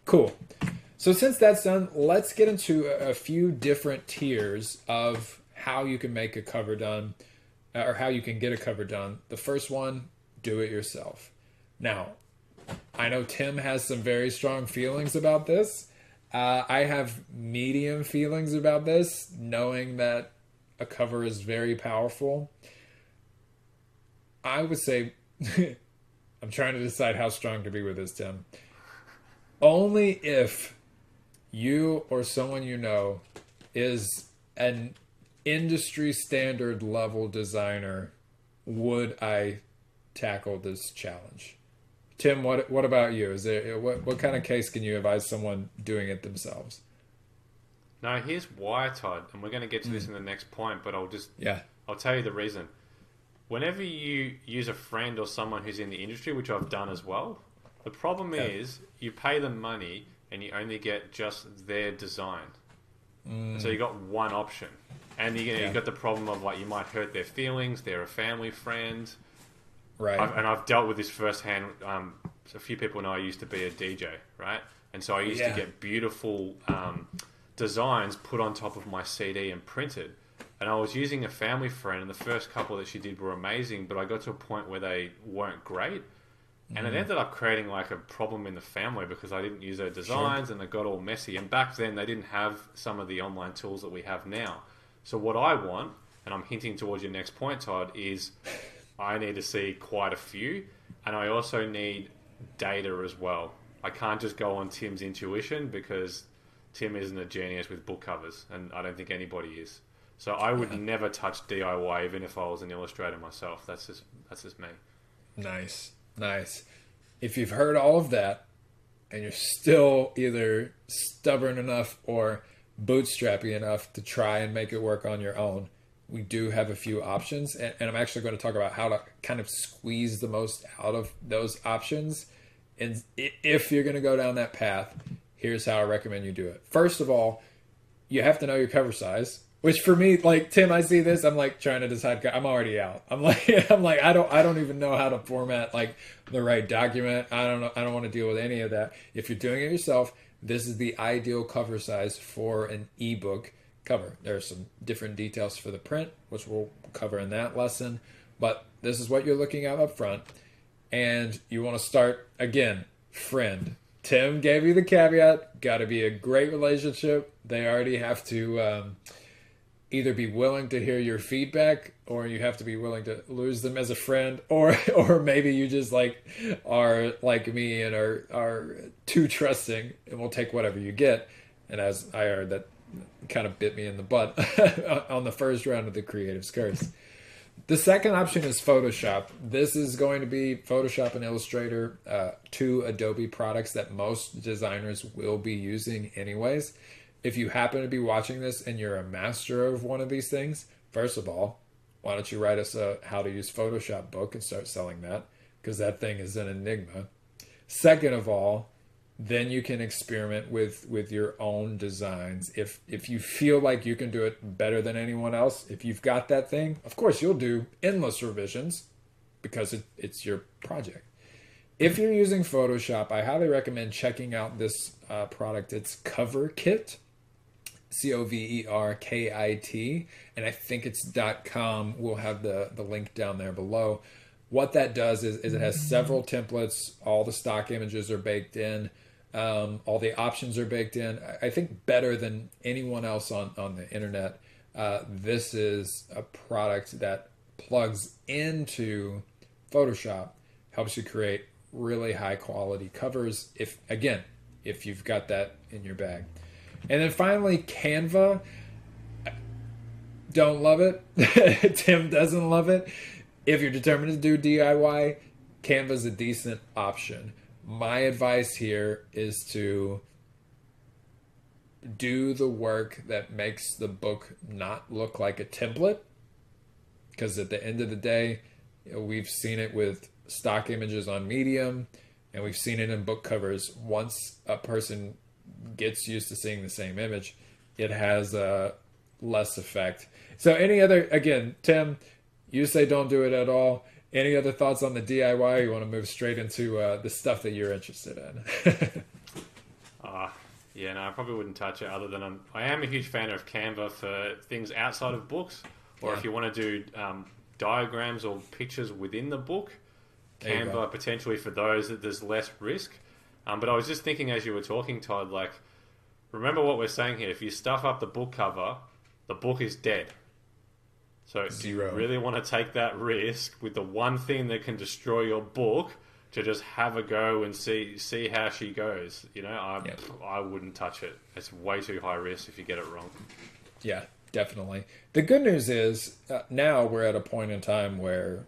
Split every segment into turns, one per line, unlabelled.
Cool. So since that's done, let's get into a few different tiers of how you can make a cover done, or how you can get a cover done. The first one, do it yourself. Now, I know Tim has some very strong feelings about this. I have medium feelings about this, knowing that a cover is very powerful. I would say, I'm trying to decide how strong to be with this, Tim. Only if you or someone you know is an industry standard level designer would I tackle this challenge. Tim, what about you? Is there what kind of case can you advise someone doing it themselves?
Now, here's why, Todd, and we're going to get to this in the next point, but
Yeah.
I'll tell you the reason. Whenever you use a friend or someone who's in the industry, which I've done as well, the problem is you pay them money and you only get just their design. So you got one option. And you got the problem of like you might hurt their feelings, they're a family friend.
Right.
I've dealt with this firsthand. So a few people know I used to be a DJ, right? And so I used to get beautiful designs put on top of my CD and printed. And I was using a family friend, and the first couple that she did were amazing, but I got to a point where they weren't great. And it ended up creating like a problem in the family because I didn't use her designs and it got all messy. And back then they didn't have some of the online tools that we have now. So what I want, and I'm hinting towards your next point, Todd, is I need to see quite a few, and I also need data as well. I can't just go on Tim's intuition because Tim isn't a genius with book covers, and I don't think anybody is. So I would never touch DIY even if I was an illustrator myself. That's just me.
Nice. Nice. If you've heard all of that and you're still either stubborn enough or bootstrappy enough to try and make it work on your own, we do have a few options. And I'm actually going to talk about how to kind of squeeze the most out of those options. And if you're going to go down that path, here's how I recommend you do it. First of all, you have to know your cover size. Which for me, like Tim, I see this, I'm like trying to decide. I'm already out. I'm like, I don't even know how to format like the right document. I don't know. I don't want to deal with any of that. If you're doing it yourself, this is the ideal cover size for an ebook cover. There are some different details for the print, which we'll cover in that lesson. But this is what you're looking at up front, and you want to start again, friend. Tim gave you the caveat. Got to be a great relationship. They already have to. Either be willing to hear your feedback, or you have to be willing to lose them as a friend, or maybe you just like are like me and are too trusting and will take whatever you get. And as I heard, that kind of bit me in the butt on the first round of the Creative's Curse. The second option is Photoshop. This is going to be Photoshop and Illustrator, two Adobe products that most designers will be using anyways. If you happen to be watching this and you're a master of one of these things, first of all, why don't you write us a how to use Photoshop book and start selling that, because that thing is an enigma. Second of all, then you can experiment with your own designs. If you feel like you can do it better than anyone else, if you've got that thing, of course you'll do endless revisions because it's your project. If you're using Photoshop, I highly recommend checking out this product. It's CoverKit. CoverKit, and I think it's .com. We'll have the link down there below. What that does is it has several templates. All the stock images are baked in. All the options are baked in. I think better than anyone else on the internet. This is a product that plugs into Photoshop, helps you create really high quality covers if you've got that in your bag. And then finally, Canva. Don't love it. Tim doesn't love it. If you're determined to do DIY, Canva's a decent option. My advice here is to do the work that makes the book not look like a template. Because at the end of the day, we've seen it with stock images on Medium, and we've seen it in book covers. Once a person gets used to seeing the same image, it has less effect. So again, Tim, you say don't do it at all. Any other thoughts on the DIY? You want to move straight into the stuff that you're interested in?
Yeah, no, I probably wouldn't touch it other than I am a huge fan of Canva for things outside of books, or if you want to do diagrams or pictures within the book, Canva potentially for those that there's less risk. But I was just thinking as you were talking, Todd, like, remember what we're saying here. If you stuff up the book cover, the book is dead. So do you really want to take that risk with the one thing that can destroy your book to just have a go and see how she goes? You know, I wouldn't touch it. It's way too high risk if you get it wrong.
Yeah, definitely. The good news is now we're at a point in time where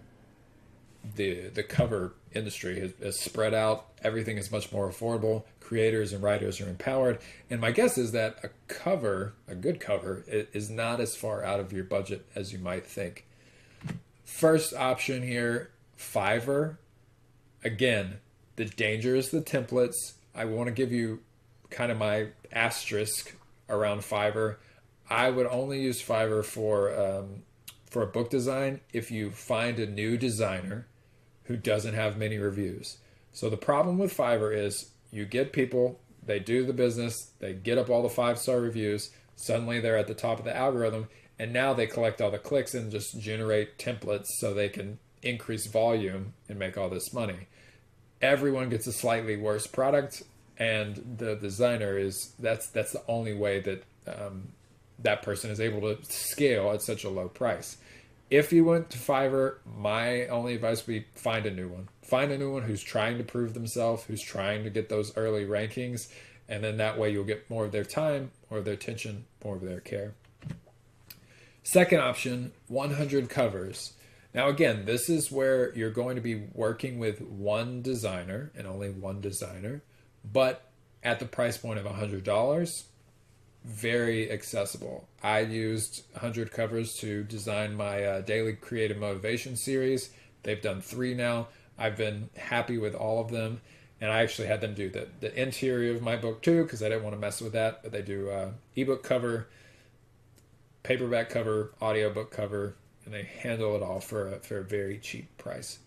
the cover industry has spread out. Everything is much more affordable. Creators and writers are empowered. And my guess is that a good cover, is not as far out of your budget as you might think. First option here, Fiverr. Again, the danger is the templates. I want to give you kind of my asterisk around Fiverr. I would only use Fiverr for a book design if you find a new designer who doesn't have many reviews. So the problem with Fiverr is you get people, they do the business, they get up all the 5-star reviews, suddenly they're at the top of the algorithm, and now they collect all the clicks and just generate templates so they can increase volume and make all this money. Everyone gets a slightly worse product, and the designer that's the only way that that person is able to scale at such a low price. If you went to Fiverr, my only advice would be find a new one. Find a new one who's trying to prove themselves, who's trying to get those early rankings, and then that way you'll get more of their time, more of their attention, more of their care. Second option, 100 covers. Now again, this is where you're going to be working with one designer and only one designer, but at the price point of $100, very accessible. I used 100 covers to design my daily creative motivation series. They've done 3 now. I've been happy with all of them, and I actually had them do the interior of my book too, because I didn't want to mess with that. But they do ebook cover, paperback cover, audiobook cover, and they handle it all for a very cheap price.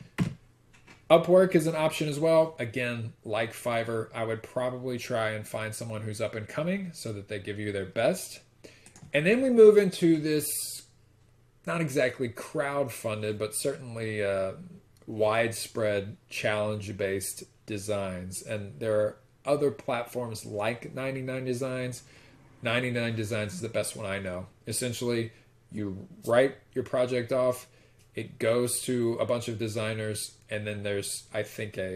Upwork is an option as well. Again, like Fiverr, I would probably try and find someone who's up and coming so that they give you their best. And then we move into this, not exactly crowd-funded, but certainly widespread challenge-based designs. And there are other platforms like 99 Designs. 99 Designs is the best one I know. Essentially, you write your project off, it goes to a bunch of designers, and then there's, I've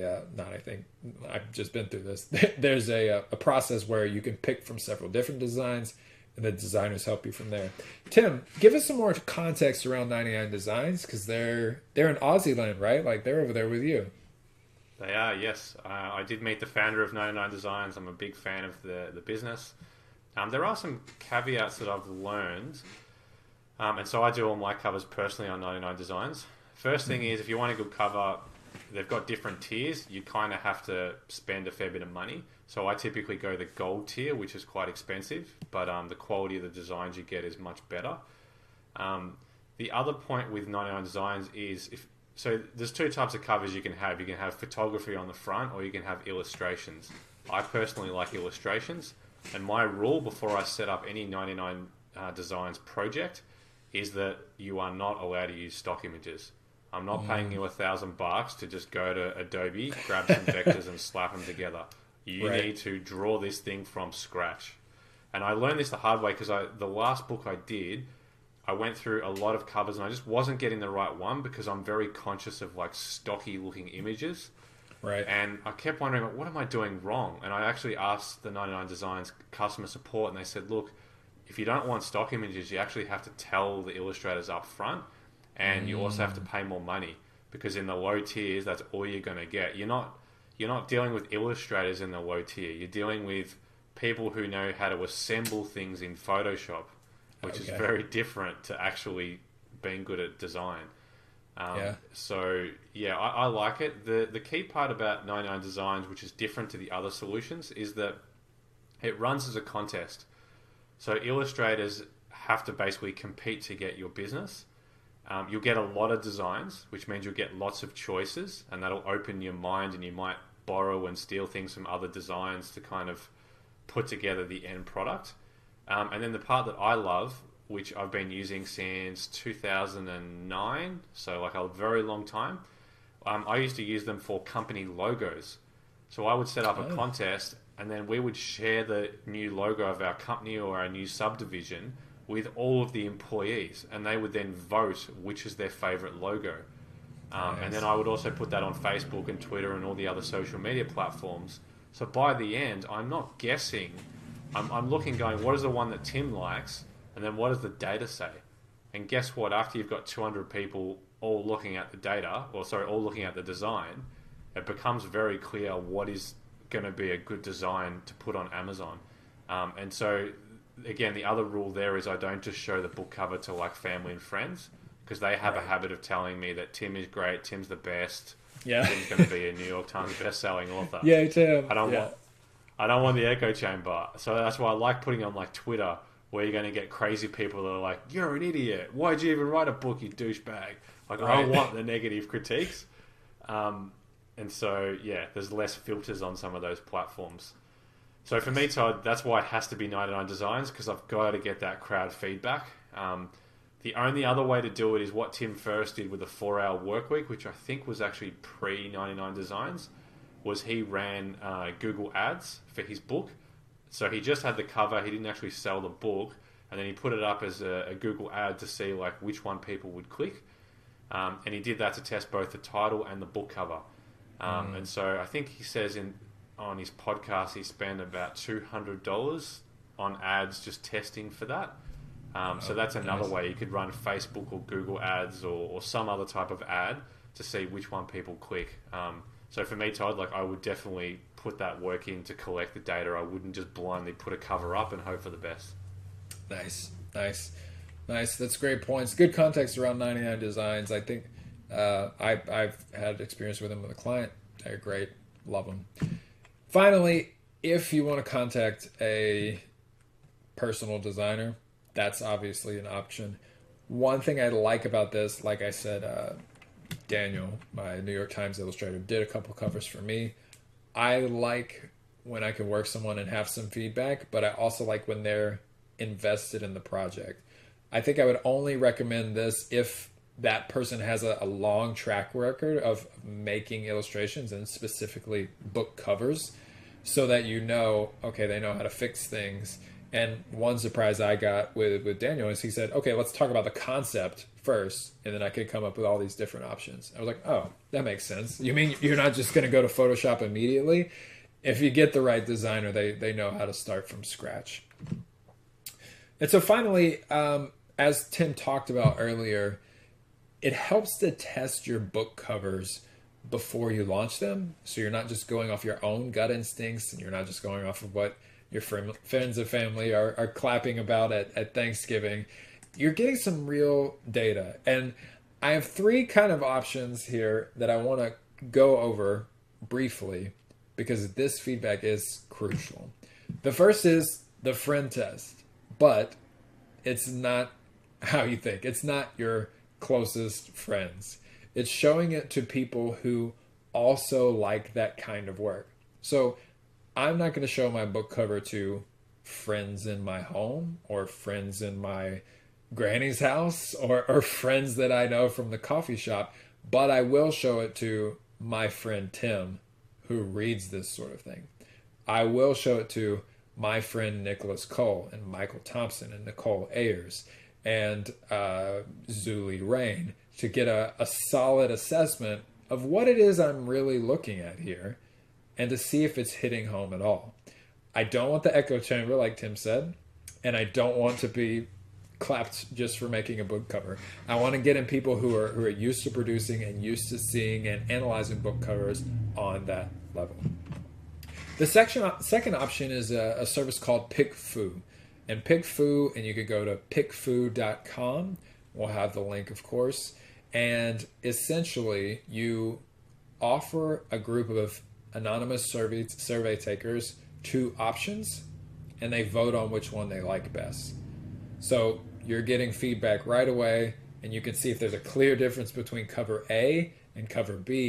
just been through this. There's a process where you can pick from several different designs, and the designers help you from there. Tim, give us some more context around 99 Designs, because they're in Aussie land, right? Like, they're over there with you.
They are, yes. I did meet the founder of 99 Designs. I'm a big fan of the business. There are some caveats that I've learned. And so I do all my covers personally on 99 Designs. First thing is, if you want a good cover, they've got different tiers. You kind of have to spend a fair bit of money. So I typically go the gold tier, which is quite expensive, but the quality of the designs you get is much better. The other point with 99 Designs is, so there's 2 types of covers you can have. You can have photography on the front, or you can have illustrations. I personally like illustrations, and my rule before I set up any 99 Designs project is that you are not allowed to use stock images. I'm not paying you $1,000 to just go to Adobe, grab some vectors and slap them together. You need to draw this thing from scratch. And I learned this the hard way, because the last book I did, I went through a lot of covers and I just wasn't getting the right one, because I'm very conscious of like stocky looking images.
Right.
And I kept wondering, what am I doing wrong? And I actually asked the 99 Designs customer support, and they said, look, if you don't want stock images, you actually have to tell the illustrators up front, and you also have to pay more money, because in the low tiers, that's all you're going to get. You're not dealing with illustrators in the low tier. You're dealing with people who know how to assemble things in Photoshop, which is very different to actually being good at design. So yeah, I like it. The key part about 99 Designs, which is different to the other solutions, is that it runs as a contest. So illustrators have to basically compete to get your business. You'll get a lot of designs, which means you'll get lots of choices, and that'll open your mind, and you might borrow and steal things from other designs to kind of put together the end product. And then the part that I love, which I've been using since 2009, so like a very long time, I used to use them for company logos. So I would set up a contest, and then we would share the new logo of our company or our new subdivision with all of the employees, and they would then vote which is their favorite logo. And then I would also put that on Facebook and Twitter and all the other social media platforms. So by the end, I'm not guessing. I'm looking, going, what is the one that Tim likes? And then what does the data say? And guess what? After you've got 200 people all looking at the data, all looking at the design, it becomes very clear what is going to be a good design to put on Amazon. And so, again, the other rule there is I don't just show the book cover to like family and friends, because they have a habit of telling me that Tim is great, Tim's the best, Tim's going to be a New York Times best-selling author.
Yeah, Tim.
I don't want the echo chamber. So that's why I like putting on like Twitter, where you're going to get crazy people that are like, you're an idiot. Why'd you even write a book, you douchebag? Like, I want the negative critiques. And so, yeah, there's less filters on some of those platforms. So for me, Todd, that's why it has to be 99 Designs, because I've got to get that crowd feedback. The only other way to do it is what Tim Ferriss did with a 4-hour work week, which I think was actually pre-99 Designs, was he ran Google Ads for his book. So he just had the cover, he didn't actually sell the book, and then he put it up as a Google ad to see like which one people would click. And he did that to test both the title and the book cover. And so I think he says on his podcast he spent about $200 on ads just testing for that. So that's another way you could run Facebook or Google ads or some other type of ad to see which one people click. So for me, Todd, like I would definitely put that work in to collect the data. I wouldn't just blindly put a cover up and hope for the best.
Nice. That's great points. Good context around 99 Designs. I think I've had experience with them with a client. They're great. Love them. Finally, if you want to contact a personal designer, that's obviously an option. One thing I like about this, like I said, Daniel, my New York Times illustrator, did a couple covers for me. I like when I can work someone and have some feedback, but I also like when they're invested in the project. I think I would only recommend this if that person has a long track record of making illustrations and specifically book covers, so that you know, okay, they know how to fix things. And one surprise I got with Daniel is he said, okay, let's talk about the concept first, and then I could come up with all these different options. I was like, oh, that makes sense. You mean you're not just going to go to Photoshop immediately? If you get the right designer, they know how to start from scratch. And so finally, as Tim talked about earlier, it helps to test your book covers before you launch them. So you're not just going off your own gut instincts, and you're not just going off of what your friends and family are clapping about at Thanksgiving. You're getting some real data. And I have 3 kind of options here that I want to go over briefly, because this feedback is crucial. The first is the friend test, but it's not how you think. It's not your closest friends. It's showing it to people who also like that kind of work. So I'm not going to show my book cover to friends in my home or friends in my granny's house or friends that I know from the coffee shop, but I will show it to my friend Tim, who reads this sort of thing. I will show it to my friend Nicholas Cole and Michael Thompson and Nicole Ayers and Zuli Rain to get a solid assessment of what it is I'm really looking at here, and to see if it's hitting home at all. I don't want the echo chamber, like Tim said, and I don't want to be clapped just for making a book cover. I want to get in people who are used to producing and used to seeing and analyzing book covers on that level. The second option is a service called PickFu. And PickFu, and you could go to pickfu.com. We'll have the link, of course. And essentially, you offer a group of anonymous survey takers 2 options, and they vote on which one they like best. So you're getting feedback right away, and you can see if there's a clear difference between cover A and cover B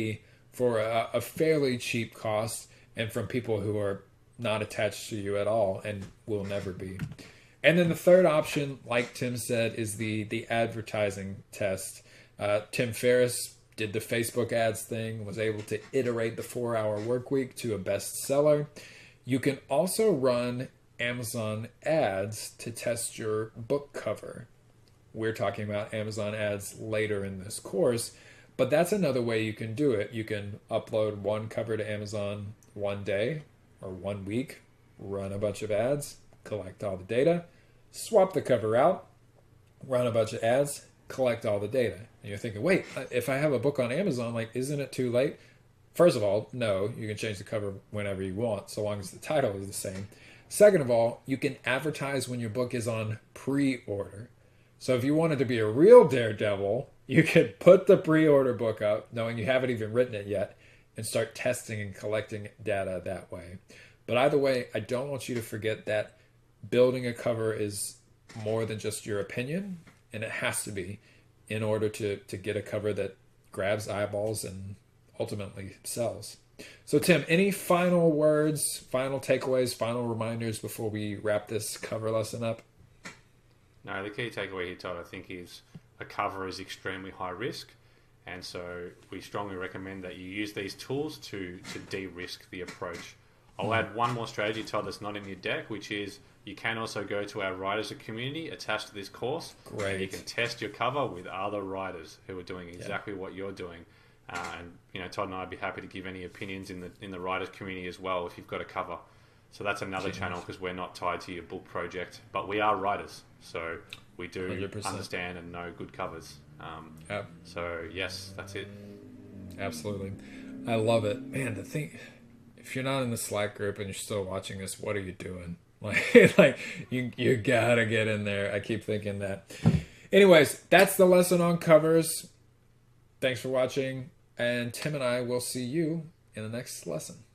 for a fairly cheap cost and from people who are not attached to you at all and will never be. And then the third option, like Tim said, is the advertising test. Tim Ferriss did the Facebook ads thing, was able to iterate the 4-hour work week to a bestseller. You can also run Amazon ads to test your book cover. We're talking about Amazon ads later in this course, but that's another way you can do it. You can upload one cover to Amazon one day or 1 week, run a bunch of ads, collect all the data, swap the cover out, run a bunch of ads, collect all the data. And you're thinking, wait, if I have a book on Amazon, like, isn't it too late? First of all, no, you can change the cover whenever you want, so long as the title is the same. Second of all, you can advertise when your book is on pre-order. So if you wanted to be a real daredevil, you could put the pre-order book up, knowing you haven't even written it yet, and start testing and collecting data that way. But either way, I don't want you to forget that building a cover is more than just your opinion, and it has to be in order to get a cover that grabs eyeballs and ultimately sells. So Tim, any final words, final takeaways, final reminders before we wrap this cover lesson up?
No, the key takeaway here, Todd, I think is a cover is extremely high risk. And so we strongly recommend that you use these tools to de-risk the approach. I'll add one more strategy, Todd, that's not in your deck, which is you can also go to our writers community attached to this course.
Great.
And you can test your cover with other writers who are doing exactly what you're doing. And Todd and I'd be happy to give any opinions in the writers community as well if you've got a cover. So that's another channel because we're not tied to your book project, but we are writers, so we do 100%. Understand and know good covers. So yes, that's it.
Absolutely, I love it, man. The thing, if you're not in the Slack group and you're still watching this, what are you doing? Like you gotta get in there. I keep thinking that. Anyways, that's the lesson on covers. Thanks for watching, and Tim and I will see you in the next lesson.